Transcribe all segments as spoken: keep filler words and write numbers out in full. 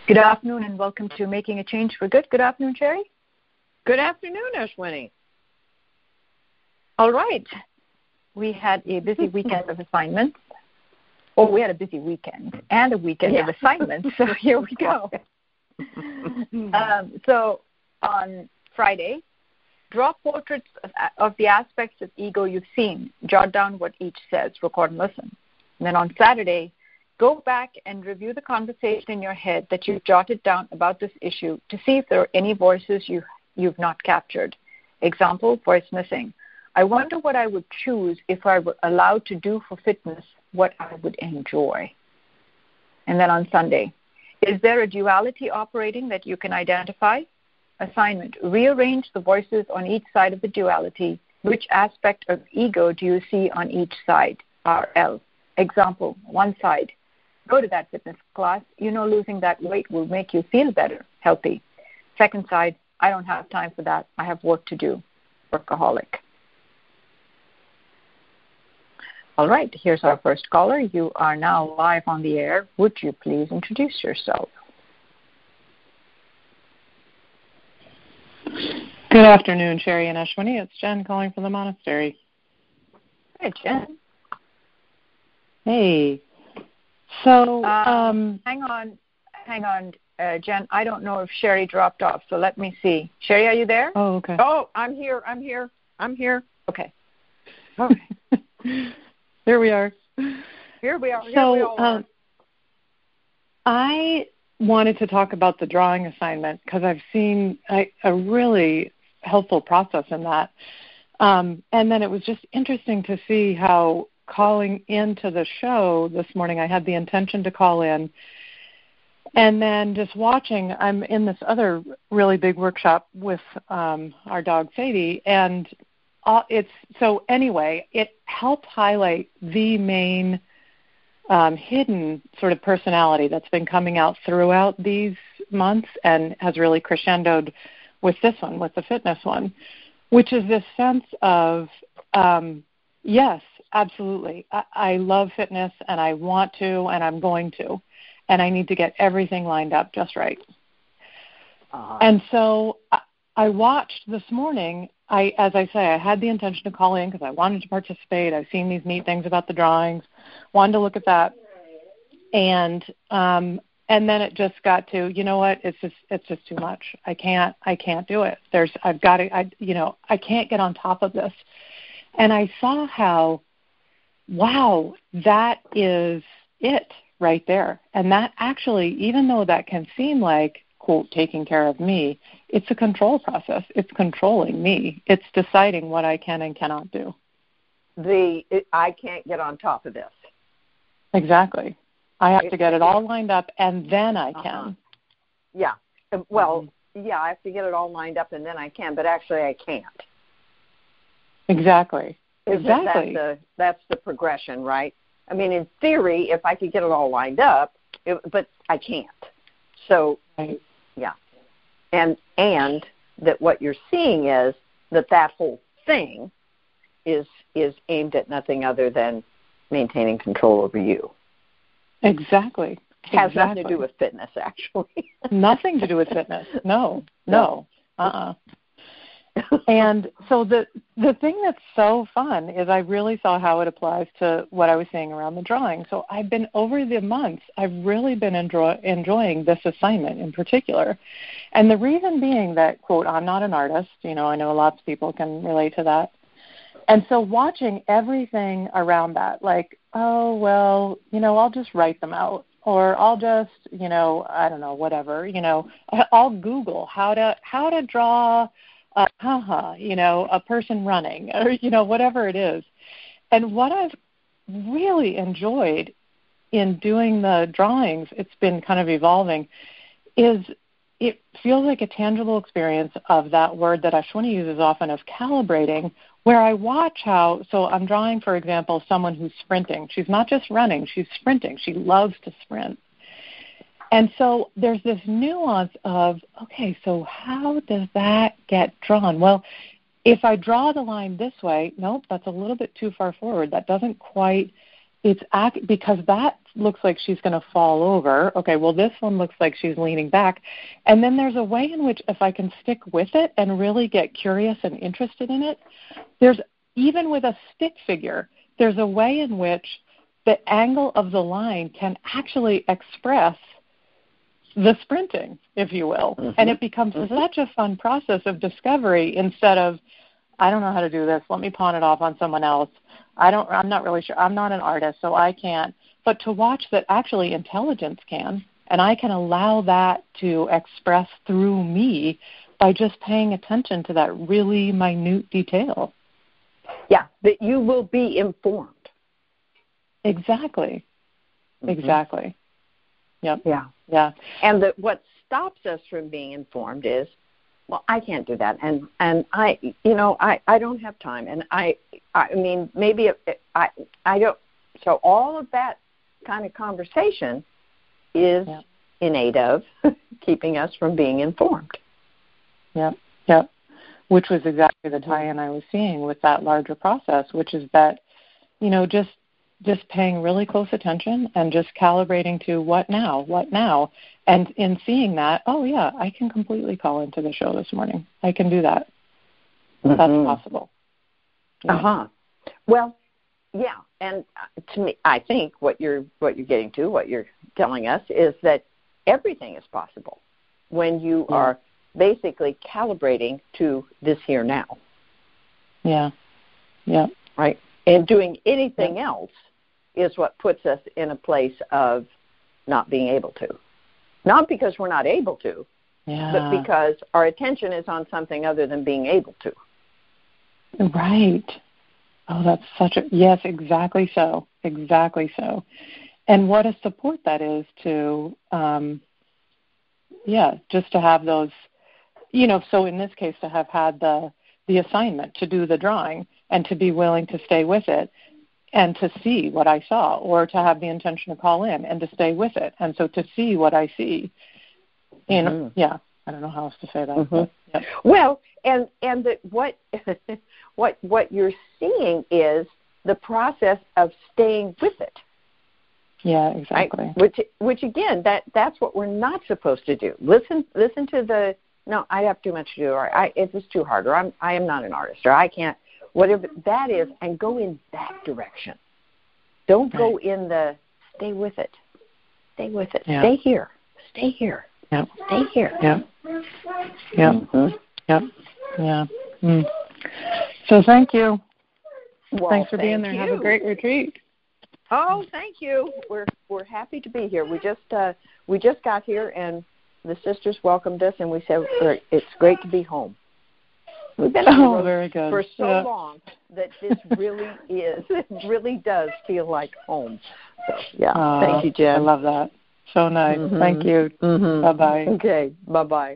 Good afternoon and welcome to Making a Change for Good. Good afternoon, Sherry. Good afternoon, Ashwini. All right. We had a busy weekend of assignments. Oh, we had a busy weekend and a weekend yeah. of assignments, so here we go. um, so on Friday, draw portraits of, of the aspects of ego you've seen. Jot down what each says, record and listen. And then on Saturday, go back and review the conversation in your head that you've jotted down about this issue to see if there are any voices you, you've not captured. Example, voice missing. I wonder what I would choose if I were allowed to do for fitness what I would enjoy. And then on Sunday, is there a duality operating that you can identify? Assignment, rearrange the voices on each side of the duality. Which aspect of ego do you see on each side? R L. Example, one side. Go to that fitness class. You know losing that weight will make you feel better, healthy. Second side, I don't have time for that. I have work to do. Workaholic. All right, here's our first caller. You are now live on the air. Would you please introduce yourself? Good afternoon, Sherry and Ashwini. It's Jen calling from the monastery. Hey, Jen. Hey. So, um, um, hang on, hang on, uh, Jen. I don't know if Sherry dropped off, so let me see. Sherry, are you there? Oh, okay. Oh, I'm here. I'm here. I'm here. Okay. All right. There we are. Here we are. Here so, we all are. Um, I wanted to talk about the drawing assignment because I've seen a, a really helpful process in that. Um, and then it was just interesting to see how calling into the show this morning, I had the intention to call in. And then just watching, I'm in this other really big workshop with um, our dog Sadie, and uh, it's so anyway, it helped highlight the main um, hidden sort of personality that's been coming out throughout these months and has really crescendoed with this one, with the fitness one, which is this sense of, um, yes, absolutely, I, I love fitness and I want to and I'm going to, and I need to get everything lined up just right. Uh-huh. And so I, I watched this morning, I, as I say, I had the intention to call in because I wanted to participate. I've seen these neat things about the drawings, wanted to look at that. And um, and then it just got to, you know what, it's just it's just too much. I can't I can't do it. There's I've got to, I, you know, I can't get on top of this. And I saw how, wow, that is it right there. And that actually, even though that can seem like, quote, taking care of me, it's a control process. It's controlling me. It's deciding what I can and cannot do. The it, I can't get on top of this. Exactly. I have it, to get it all lined up, and then I can. Uh-huh. Yeah. Well, mm-hmm. yeah, I have to get it all lined up, and then I can, but actually I can't. Exactly. Isn't exactly. That the, that's the progression, right? I mean, in theory, if I could get it all lined up, it, but I can't. So, right. yeah. And and that what you're seeing is that that whole thing is is aimed at nothing other than maintaining control over you. Exactly. Has exactly. nothing to do with fitness, actually. Nothing to do with fitness. No, no. no. Uh-uh. And so the the thing that's so fun is I really saw how it applies to what I was saying around the drawing. So I've been, over the months, I've really been enjoy, enjoying this assignment in particular. And the reason being that, quote, I'm not an artist. You know, I know lots of people can relate to that. And so watching everything around that, like, oh, well, you know, I'll just write them out. Or I'll just, you know, I don't know, whatever, you know, I'll Google how to how to draw Uh, haha, you know, a person running, or, you know, whatever it is. And what I've really enjoyed in doing the drawings, it's been kind of evolving, is it feels like a tangible experience of that word that Ashwini uses often, of calibrating, where I watch how, so I'm drawing, for example, someone who's sprinting. She's not just running, she's sprinting. She loves to sprint. And so there's this nuance of, okay, so how does that get drawn? Well, if I draw the line this way, nope, that's a little bit too far forward. That doesn't quite it's act, because that looks like she's going to fall over. Okay, well, this one looks like she's leaning back. And then there's a way in which if I can stick with it and really get curious and interested in it, there's, even with a stick figure, there's a way in which the angle of the line can actually express the sprinting, if you will. Mm-hmm. And it becomes mm-hmm. such a fun process of discovery instead of, I don't know how to do this, let me pawn it off on someone else. I don't, I'm not really sure. I'm not an artist, so I can't. But to watch that actually intelligence can, and I can allow that to express through me by just paying attention to that really minute detail. Yeah, that you will be informed. Exactly. Mm-hmm. Exactly. Yep. Yeah. Yeah. And that what stops us from being informed is, well, I can't do that, and and I, you know, I, I don't have time, and I, I mean, maybe it, I, I don't. So all of that kind of conversation is yep. innate of keeping us from being informed. Yep, yep. Which was exactly the tie-in I was seeing with that larger process, which is that, you know, just just paying really close attention and just calibrating to what now, what now. And in seeing that, oh, yeah, I can completely call into the show this morning. I can do that. Mm-hmm. That's possible. Yeah. Uh-huh. Well, yeah, and to me, I think what you're what you're getting to, what you're telling us, is that everything is possible when you yeah. are basically calibrating to this here now. Yeah, yeah. Right? And doing anything yeah. else is what puts us in a place of not being able to. Not because we're not able to, yeah. but because our attention is on something other than being able to. Right. Oh, that's such a, yes, exactly so, exactly so. And what a support that is to, um, yeah, just to have those, you know, so in this case to have had the, the assignment to do the drawing and to be willing to stay with it and to see what I saw, or to have the intention to call in and to stay with it. And so to see what I see, you know, mm-hmm. yeah, I don't know how else to say that. Mm-hmm. But, yeah. Well, and and that what what what you're seeing is the process of staying with it. Yeah, exactly. Right? Which which again, that that's what we're not supposed to do. Listen listen to the no, I have too much to do, or I it's just too hard, or I'm I am not an artist, or I can't, whatever that is, and go in that direction. Don't go right. in the stay with it. Stay with it. Yeah. Stay here. Stay here. Yep. Stay here. Yeah. Yeah. Mm-hmm. Yep. Yeah. Mm. So thank you. Well, Thanks for thank being there. you. Have a great retreat. Oh, thank you. We're we're happy to be here. We just uh, we just got here, and the sisters welcomed us, and we said it's great to be home. We've been on the road oh, very good. for so yeah. long that this really is, it really does feel like home. So, yeah, uh, thank you, Jen. I love that. So nice. Mm-hmm. Thank you. Mm-hmm. Bye-bye. Okay, bye-bye.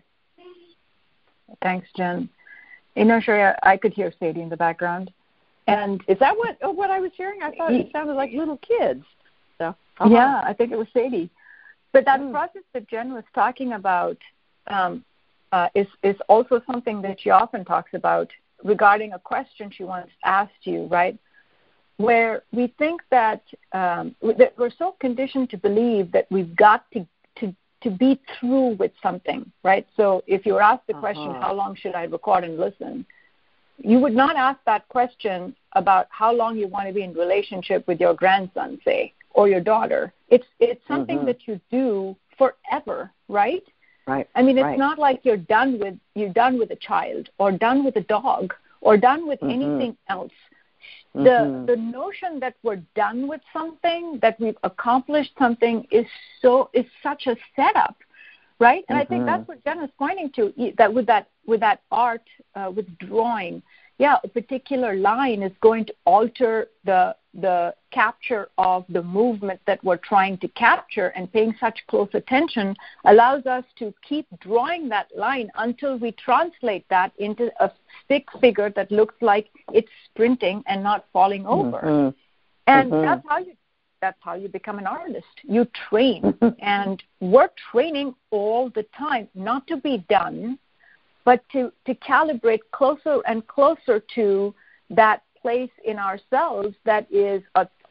Thanks, Jen. You know, Shreya, I could hear Sadie in the background. And is that what oh, what I was hearing? I thought it sounded like little kids. So uh-huh. Yeah, I think it was Sadie. But that mm. process that Jen was talking about um, uh, is is also something that she often talks about regarding a question she once asked you, right? Where we think that, um, that we're so conditioned to believe that we've got to, to to be through with something, right? So if you were asked the uh-huh. question, how long should I record and listen? You would not ask that question about how long you want to be in relationship with your grandson, say, or your daughter. It's it's something mm-hmm. that you do forever, right? Right. I mean, it's right. not like you're done with you're done with a child or done with a dog or done with mm-hmm. anything else. The mm-hmm. the notion that we're done with something, that we've accomplished something, is so is such a setup, right? And mm-hmm. I think that's what Jen is pointing to. That with that with that art, uh, with drawing, yeah, a particular line is going to alter the the capture of the movement that we're trying to capture, and paying such close attention allows us to keep drawing that line until we translate that into a stick figure that looks like it's sprinting and not falling over. Mm-hmm. And mm-hmm. that's how you that's how you become an artist. You train, and we're training all the time, not to be done, but to, to calibrate closer and closer to that place in ourselves that is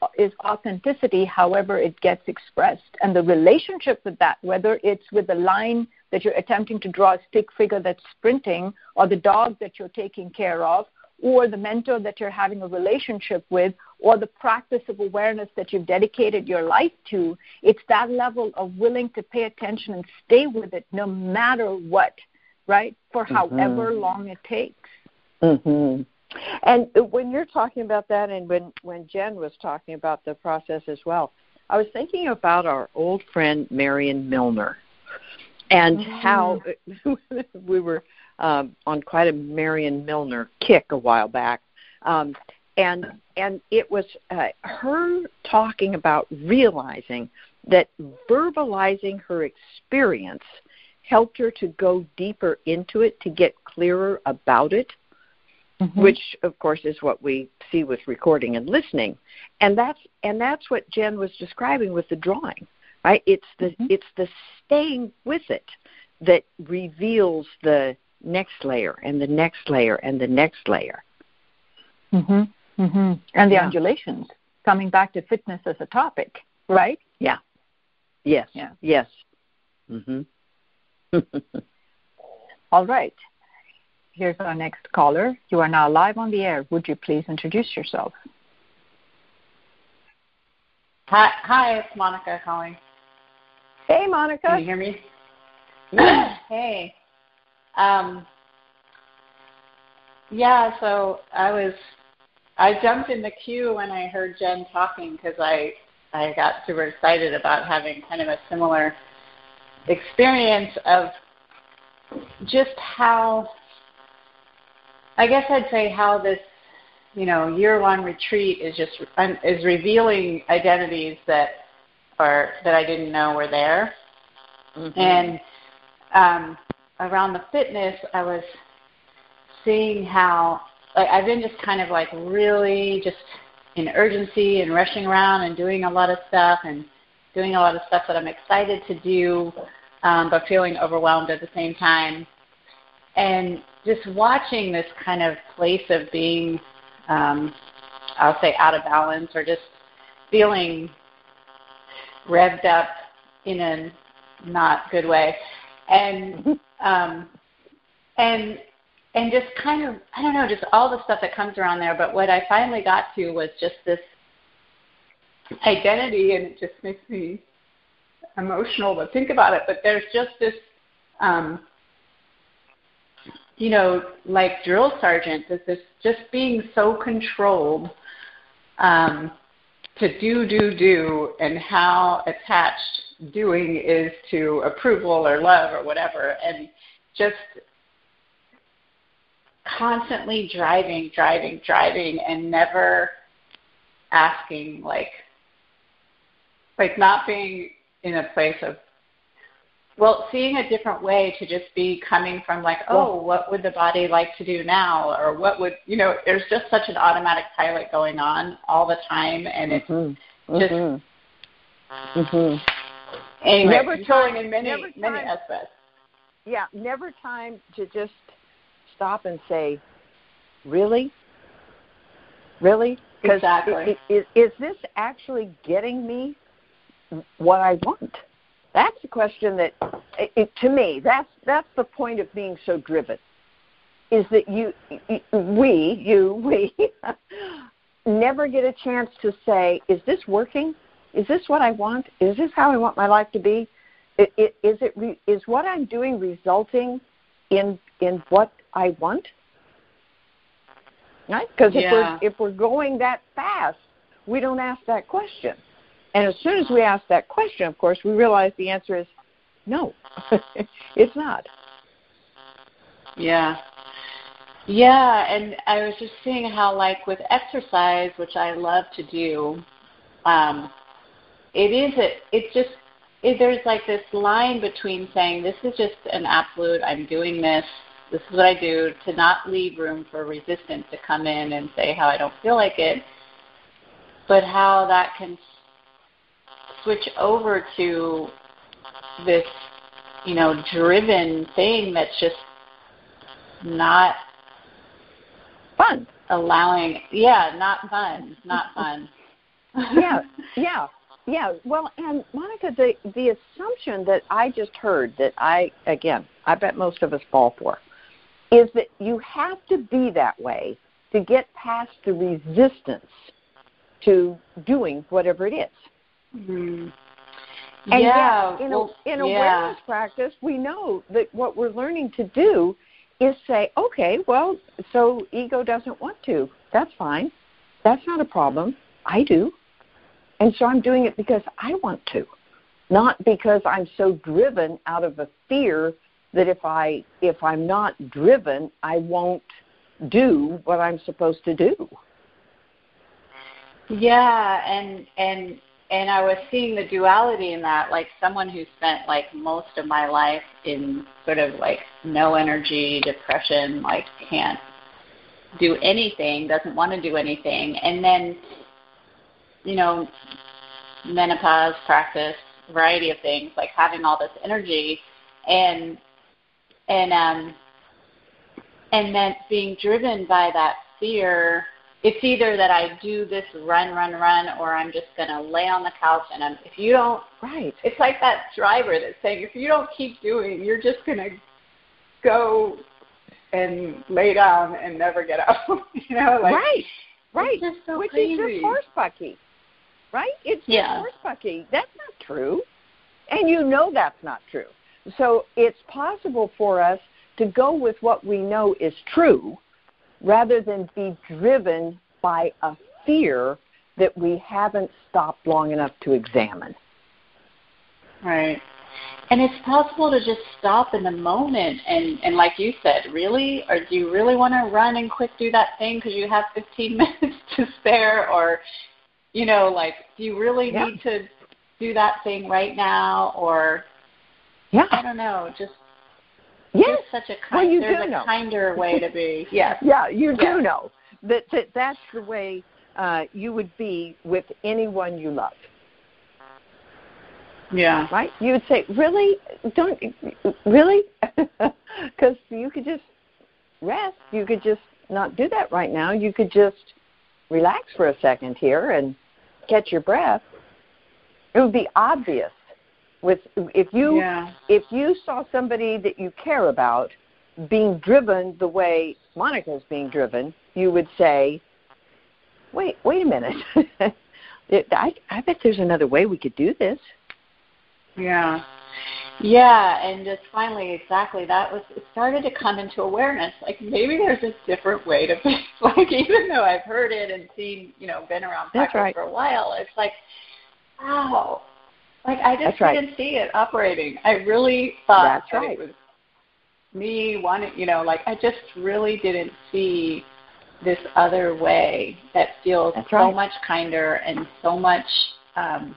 is authenticity, however it gets expressed. And the relationship with that, whether it's with the line that you're attempting to draw a stick figure that's sprinting, or the dog that you're taking care of, or the mentor that you're having a relationship with, or the practice of awareness that you've dedicated your life to, it's that level of willing to pay attention and stay with it no matter what, right, for mm-hmm. however long it takes. Mm-hmm. And when you're talking about that, and when, when Jen was talking about the process as well, I was thinking about our old friend Marion Milner, and mm-hmm. how we were um, on quite a Marion Milner kick a while back. Um, and and it was uh, her talking about realizing that verbalizing her experience helped her to go deeper into it, to get clearer about it, mm-hmm. which, of course, is what we see with recording and listening. And that's and that's what Jen was describing with the drawing, right? It's the mm-hmm. it's the staying with it that reveals the next layer and the next layer and the next layer. Mm-hmm. Mm-hmm. And the yeah. undulations, coming back to fitness as a topic, right? Yeah. Yes. Yeah. Yes. Mm-hmm. All right. Here's our next caller. You are now live on the air. Would you please introduce yourself? Hi, hi, it's Monica calling. Hey, Monica. Can you hear me? Hey. Um, yeah, so I was, I jumped in the queue when I heard Jen talking because I, I got super excited about having kind of a similar experience of just how, I guess I'd say how this, you know, year-long retreat is just, is revealing identities that are, that I didn't know were there. Mm-hmm. And um, around the fitness, I was seeing how, like, I've been just kind of like really just in urgency and rushing around and doing a lot of stuff and doing a lot of stuff that I'm excited to do, um, but feeling overwhelmed at the same time. And just watching this kind of place of being, um, I'll say, out of balance, or just feeling revved up in a not good way. And um, and and just kind of, I don't know, just all the stuff that comes around there. But what I finally got to was just this identity, and it just makes me emotional to think about it. But there's just this, um, you know, like drill sergeant, there's this just being so controlled um, to do, do, do, and how attached doing is to approval or love or whatever, and just constantly driving, driving, driving, and never asking, like, like not being in a place of, well, seeing a different way, to just be coming from like, oh, what would the body like to do now? Or what would, you know, there's just such an automatic pilot going on all the time. And it's mm-hmm. just, mm-hmm. Mm-hmm. anyway, never controlling time, in many, never many time, aspects. Yeah, never time to just stop and say, really? Really? Exactly. Is, is this actually getting me what I want? That's the question that, it, to me, that's that's the point of being so driven, is that you, we, you, we, never get a chance to say, is this working? Is this what I want? Is this how I want my life to be? It, it, is it re, is what I'm doing resulting in in what I want? Right? Because if yeah. we're if we're going that fast, we don't ask that question. And as soon as we ask that question, of course, we realize the answer is no, it's not. Yeah. Yeah, and I was just seeing how, like, with exercise, which I love to do, um, it is, a, it's just, it, there's like this line between saying this is just an absolute, I'm doing this, this is what I do, to not leave room for resistance to come in and say how I don't feel like it, but how that can switch over to this, you know, driven thing that's just not fun. Allowing, yeah, not fun, not fun. yeah, yeah, yeah. Well, and Monica, the the assumption that I just heard that I again, I bet most of us fall for, is that you have to be that way to get past the resistance to doing whatever it is. Mm-hmm. And yeah, yet, in, well, a, in yeah. awareness practice, we know that what we're learning to do is say, okay, well, so ego doesn't want to. That's fine. That's not a problem. I do. And so I'm doing it because I want to, not because I'm so driven out of a fear that if, I, if I'm not driven, I won't do what I'm supposed to do. Yeah, and and and I was seeing the duality in that, like someone who spent like most of my life in sort of like no energy, depression, like can't do anything, doesn't want to do anything, and then, you know, menopause, practice, variety of things, like having all this energy, and and um and then being driven by that fear. It's either that I do this run, run, run, or I'm just going to lay on the couch and I'm, if you don't, right. It's like that driver that's saying, if you don't keep doing, you're just going to go and lay down and never get up. you know, like, right, right. It's just so Which crazy. is just horse bucky, right? It's just yeah. horse bucky. That's not true. And you know that's not true. So it's possible for us to go with what we know is true rather than be driven by a fear that we haven't stopped long enough to examine. Right. And it's possible to just stop in the moment and, and like you said, really? Or do you really want to run and quick do that thing because you have fifteen minutes to spare? Or, you know, like, do you really yeah. need to do that thing right now? Or, yeah. I don't know, just... Yes. There's such a, kind, well, you there's do a know. kinder way to be. Yes. Yeah, you do yes. know that, that that's the way uh, you would be with anyone you love. Yeah. Right? You would say, really? Don't, really? Because you could just rest. You could just not do that right now. You could just relax for a second here and catch your breath. It would be obvious. With if you yeah. if you saw somebody that you care about being driven the way Monica's being driven, you would say, "Wait, wait a minute! I I bet there's another way we could do this." Yeah, yeah, and just finally, exactly that was it. Started to come into awareness. Like maybe there's a different way to be. Like even though I've heard it and seen, you know, been around practice right. for a while, it's like, wow. Like, I just That's didn't right. see it operating. I really thought That's that right. it was me wanting, you know, like, I just really didn't see this other way that feels That's so right. much kinder and so much um,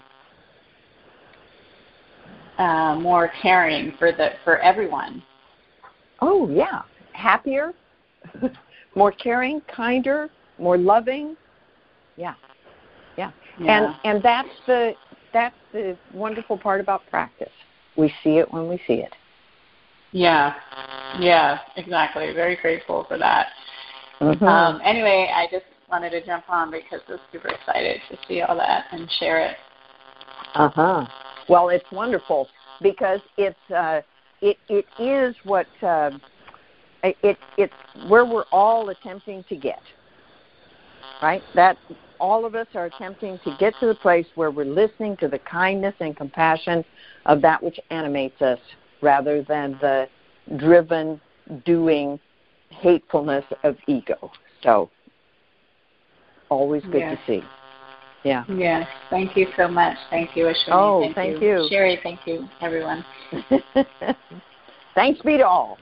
uh, more caring for the for everyone. Oh, yeah. Happier, more caring, kinder, more loving. Yeah. Yeah. Yeah. And and that's the that's the wonderful part about practice. We see it when we see it. Yeah. Yeah, exactly. Very grateful for that. Mm-hmm. Um, anyway, I just wanted to jump on because I was super excited to see all that and share it. Uh-huh. Well, it's wonderful because it's uh, it it is what uh, it it's where we're all attempting to get. Right? That all of us are attempting to get to the place where we're listening to the kindness and compassion of that which animates us rather than the driven, doing hatefulness of ego. So, always good yes. to see. Yeah. Yes. Thank you so much. Thank you, Ashwini. Oh, thank, thank you. you. Sherry, thank you, everyone. Thanks be to all.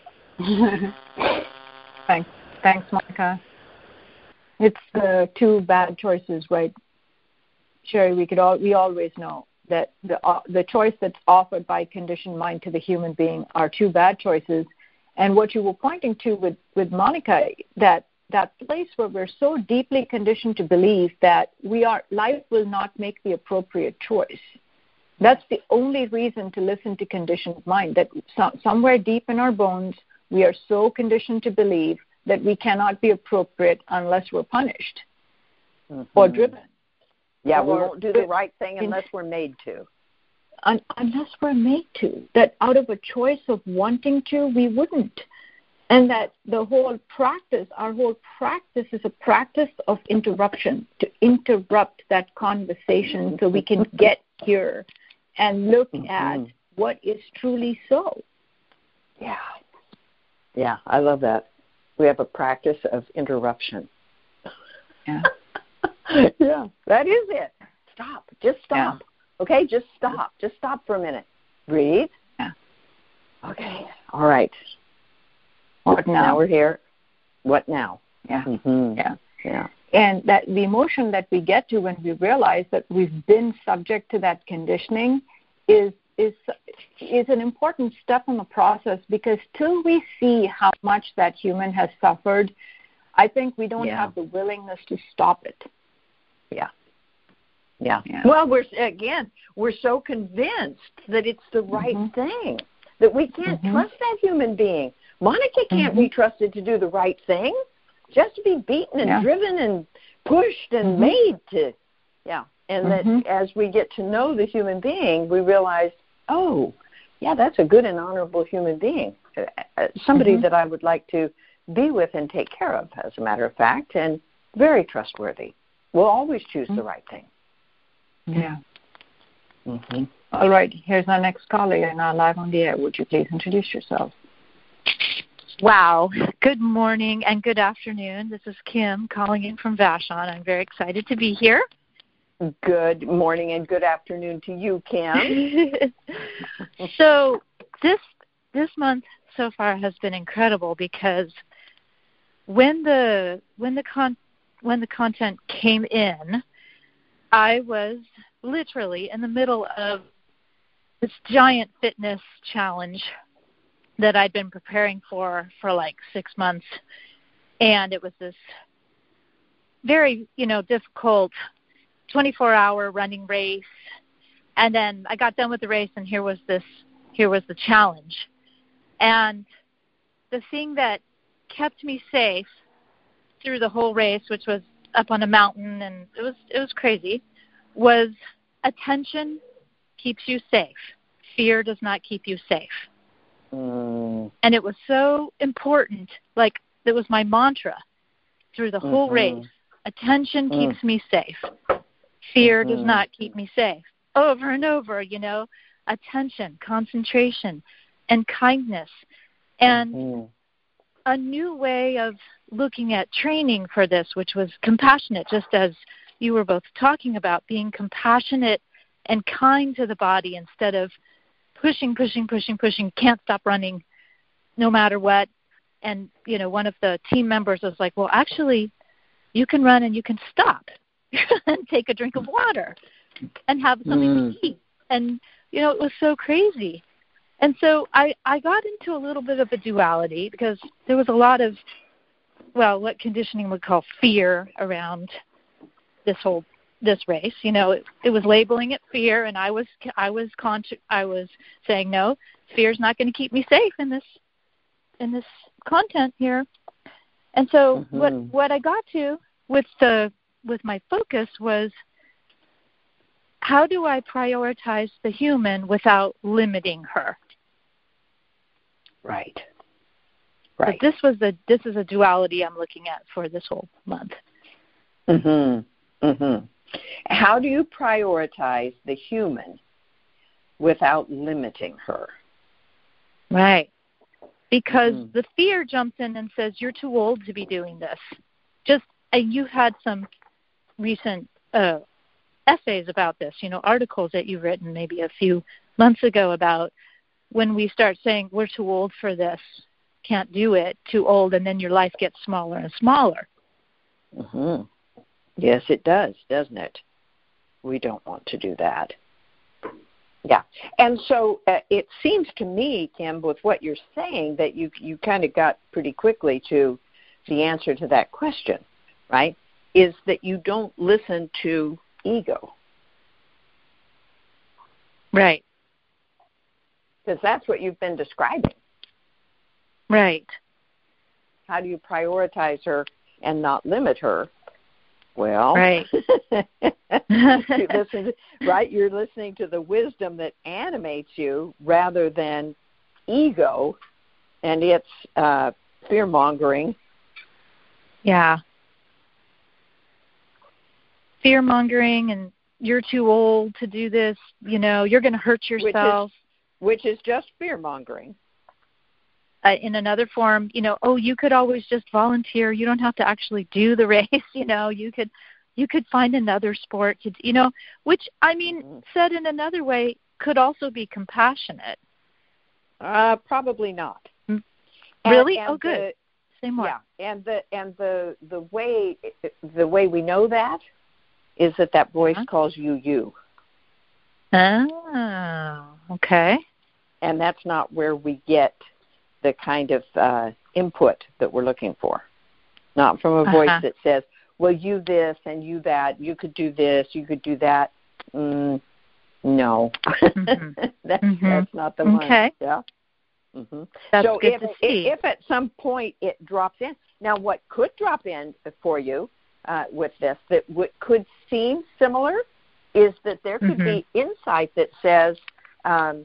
Thanks. Thanks, Monica. It's the two bad choices, right? Sherry, we could all we always know that the uh, the choice that's offered by conditioned mind to the human being are two bad choices. And what you were pointing to with, with Monica, that that place where we're so deeply conditioned to believe that we are life will not make the appropriate choice. That's the only reason to listen to conditioned mind, that so, somewhere deep in our bones, we are so conditioned to believe that we cannot be appropriate unless we're punished mm-hmm. or driven. Yeah, we won't do the right thing unless we're made to. Un- unless we're made to. That out of a choice of wanting to, we wouldn't. And that the whole practice, our whole practice is a practice of interruption, to interrupt that conversation so we can get here and look mm-hmm. at what is truly so. Yeah. Yeah, I love that. We have a practice of interruption. Yeah. Yeah, that is it. Stop. Just stop. Yeah. Okay, just stop. Just stop for a minute. Breathe. Yeah. Okay. All right. What now? Now we're here. What now? Yeah. Mm-hmm. Yeah. Yeah. And that the emotion that we get to when we realize that we've been subject to that conditioning is is is an important step in the process, because till we see how much that human has suffered, I think we don't yeah. have the willingness to stop it. Yeah. Yeah. yeah. Well, we're again, we're so convinced that it's the right mm-hmm. thing that we can't mm-hmm. trust that human being. Monica can't mm-hmm. be trusted to do the right thing, just to be beaten and yeah. driven and pushed and mm-hmm. made to, yeah. And mm-hmm. that as we get to know the human being, we realize, oh, yeah, that's a good and honorable human being, uh, somebody mm-hmm. that I would like to be with and take care of, as a matter of fact, and very trustworthy. We'll always choose mm-hmm. the right thing. Yeah. Mm-hmm. All right, here's our next caller. You're now live on the air. Would you please introduce yourself? Wow. Good morning and good afternoon. This is Kim calling in from Vashon. I'm very excited to be here. Good morning and good afternoon to you, Kim. So this this month so far has been incredible, because when the when the con when the content came in, I was literally in the middle of this giant fitness challenge that I'd been preparing for for like six months. And it was this very, you know, difficult twenty-four hour running race. And then I got done with the race, and here was this, here was the challenge. And the thing that kept me safe through the whole race, which was up on a mountain, and it was, it was crazy, was attention keeps you safe. Fear does not keep you safe. Mm. And it was so important. Like, it was my mantra through the whole mm-hmm. race. Attention mm. keeps me safe. Fear mm-hmm. does not keep me safe. Over and over, you know, attention, concentration, and kindness. And mm-hmm. a new way of looking at training for this, which was compassionate, just as you were both talking about, being compassionate and kind to the body instead of pushing, pushing, pushing, pushing, can't stop running no matter what. And, you know, one of the team members was like, well, actually, you can run and you can stop and take a drink of water and have something mm. to eat. And, you know, it was so crazy. And so I, I got into a little bit of a duality, because there was a lot of, well, what conditioning would call fear around this whole this race. You know, it, it was labeling it fear, and I was I was conscious. I was saying, no, fear's not going to keep me safe in this in this content here. And so mm-hmm. what what I got to with the with my focus was, how do I prioritize the human without limiting her? Right. Right. But this was the this is a duality I'm looking at for this whole month. Mhm. Mhm. How do you prioritize the human without limiting her? Right. Because mm. the fear jumps in and says, you're too old to be doing this. Just, and you had some recent uh, essays about this, you know, articles that you've written maybe a few months ago about when we start saying we're too old for this, can't do it, too old, and then your life gets smaller and smaller. Mm-hmm. Yes, it does, doesn't it? We don't want to do that. Yeah. And so uh, it seems to me, Kim, with what you're saying, that you you kind of got pretty quickly to the answer to that question, right? Is that you don't listen to ego. Right. Because that's what you've been describing. Right. How do you prioritize her and not limit her? Well, right. you listen, right? You're listening to the wisdom that animates you rather than ego and its uh, fear-mongering. Yeah. Fear-mongering and you're too old to do this, you know, you're going to hurt yourself. Which is, which is just fear-mongering. Uh, in another form, you know, oh, you could always just volunteer. You don't have to actually do the race. You know, you could, you could find another sport to, you know, which I mean, mm-hmm. said in another way, could also be compassionate. Uh, probably not. Mm-hmm. Really? And, and oh, good. The, Say more. Yeah, and the and the the way the way we know that is that that voice uh-huh. calls you you. Oh, okay. And that's not where we get the kind of uh, input that we're looking for. Not from a voice uh-huh. that says, well, you this and you that, you could do this, you could do that. Mm, no. Mm-hmm. that's, mm-hmm. that's not the one. Okay. Yeah. Mm-hmm. That's so good if, to see. if at some point it drops in, now what could drop in for you uh, with this that w- could seem similar is that there could mm-hmm. be insight that says um,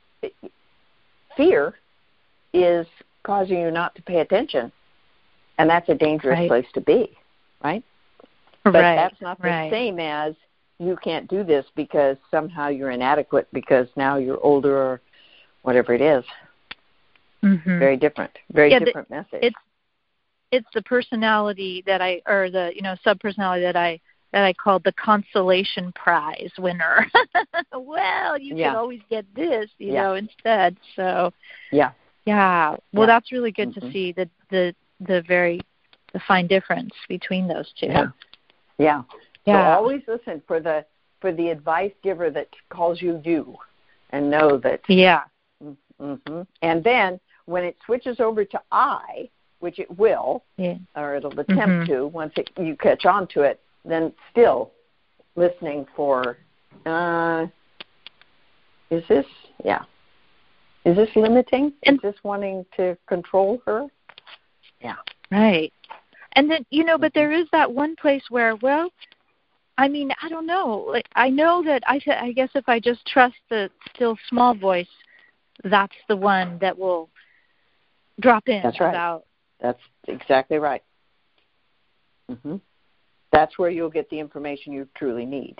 fear is causing you not to pay attention, and that's a dangerous right. place to be, right? But right. that's not the right. same as you can't do this because somehow you're inadequate because now you're older or whatever it is. Mm-hmm. Very different. Very yeah, different the, message. It's it's the personality that I, or the you know sub-personality that I that I called the consolation prize winner. Well, you yeah. could always get this, you yeah. know, instead. So yeah, yeah. Well, yeah. that's really good mm-hmm. to see the the the very the fine difference between those two. Yeah, yeah. yeah. So always listen for the for the advice giver that calls you you, and know that. Yeah. Mm-hmm. And then when it switches over to I, which it will, yeah. or it'll attempt mm-hmm. to once it, you catch on to it, then still listening for, uh, is this, yeah, is this limiting? And, is this wanting to control her? Yeah. Right. And then, you know, but there is that one place where, well, I mean, I don't know. Like, I know that I, I guess if I just trust the still small voice, that's the one that will drop in. That's right. About That's exactly right. Mm-hmm. That's where you'll get the information you truly need.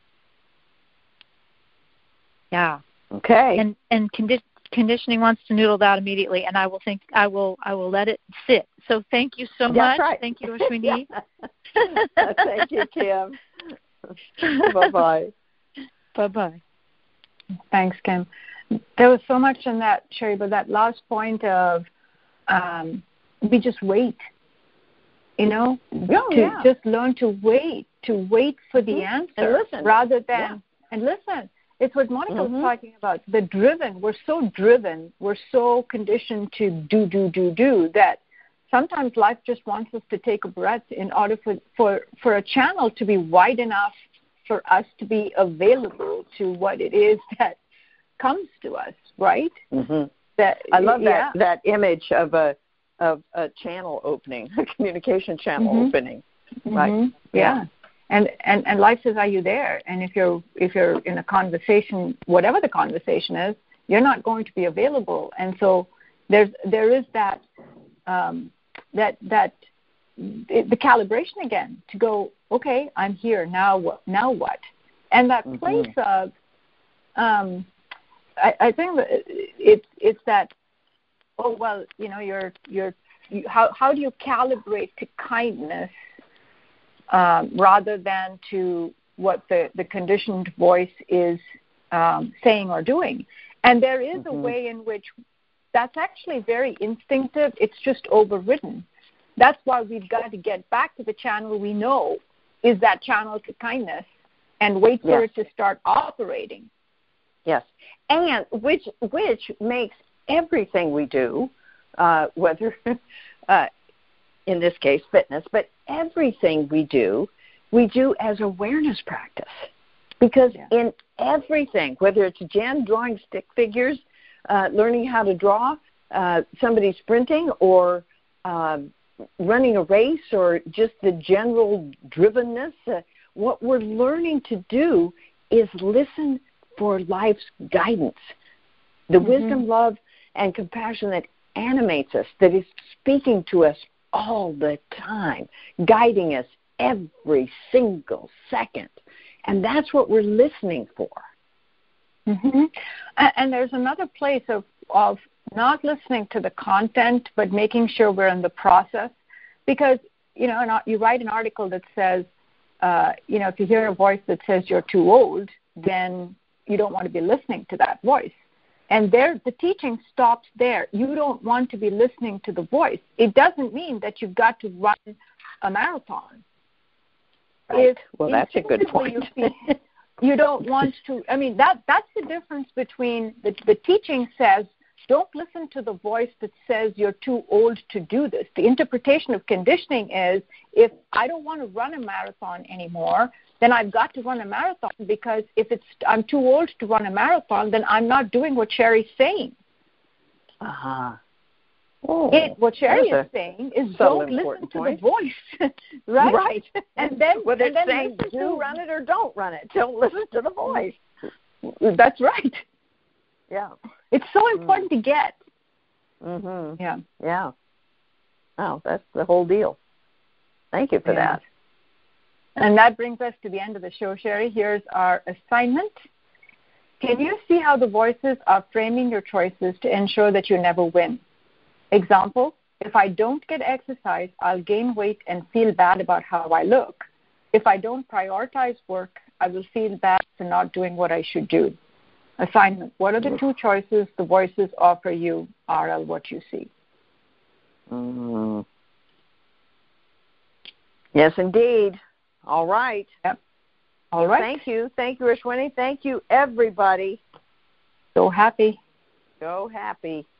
Yeah. Okay. And and condi- conditioning wants to noodle that immediately, and I will think I will I will let it sit. So thank you so That's much. Right. Thank you, Ashwini. Thank you, Kim. Bye bye. Bye bye. Thanks, Kim. There was so much in that, Sherry, but that last point of um, we just wait, you know, oh, to yeah. just learn to wait, to wait for the mm-hmm. answer and listen. rather than, yeah. and listen. It's what Monica mm-hmm. was talking about, the driven. We're so driven. We're so conditioned to do, do, do, do that sometimes life just wants us to take a breath in order for, for, for a channel to be wide enough for us to be available to what it is that comes to us, right? Mm-hmm. That I love yeah. that that image of a of a channel opening, a communication channel mm-hmm. opening, mm-hmm. right? Yeah. yeah, and and and life says, "Are you there?" And if you're if you're in a conversation, whatever the conversation is, you're not going to be available. And so there's there is that um, that that the calibration again to go. Okay, I'm here now. What now? What? And that mm-hmm. place of um, I, I think that it's it's that oh well you know you're you're you, how how do you calibrate to kindness um, rather than to what the, the conditioned voice is um, saying or doing, and there is mm-hmm. a way in which that's actually very instinctive. It's just overridden. That's why we've got to get back to the channel we know is that channel to kindness and wait for yes. it to start operating. Yes, and which which makes everything we do, uh, whether uh, in this case fitness, but everything we do, we do as awareness practice. Because yeah. in everything, whether it's Jen drawing stick figures, uh, learning how to draw, uh, somebody sprinting, or um, running a race or just the general drivenness. Uh, what we're learning to do is listen for life's guidance, the mm-hmm. wisdom, love, and compassion that animates us, that is speaking to us all the time, guiding us every single second. And that's what we're listening for. Mm-hmm. And, and there's another place of, of not listening to the content, but making sure we're in the process. Because, you know, an, you write an article that says, uh, you know, if you hear a voice that says you're too old, then you don't want to be listening to that voice. And there, the teaching stops there. You don't want to be listening to the voice. It doesn't mean that you've got to run a marathon. Right. If well, that's a good point. You, feel, you don't want to, I mean, that that's the difference between the, the teaching says, don't listen to the voice that says you're too old to do this. The interpretation of conditioning is, if I don't want to run a marathon anymore, then I've got to run a marathon, because if it's I'm too old to run a marathon, then I'm not doing what Sherry's saying. Uh-huh. Oh, it, what Sherry is saying is don't listen to point. the voice, right? Right. And then, Whether and then it's saying do to, run it or don't run it, don't listen to the voice. That's right. Yeah. It's so important mm. to get. Mm-hmm. Yeah. Yeah. Oh, that's the whole deal. Thank you for yeah. that. And that brings us to the end of the show, Sherry. Here's our assignment. Can you see how the voices are framing your choices to ensure that you never win? Example, if I don't get exercise, I'll gain weight and feel bad about how I look. If I don't prioritize work, I will feel bad for not doing what I should do. Assignment, what are the two choices the voices offer you, R L, what you see? Mm-hmm. Yes, indeed. All right. Yep. All right. Thank you. Thank you, Ashwini. Thank you, everybody. So happy. So happy.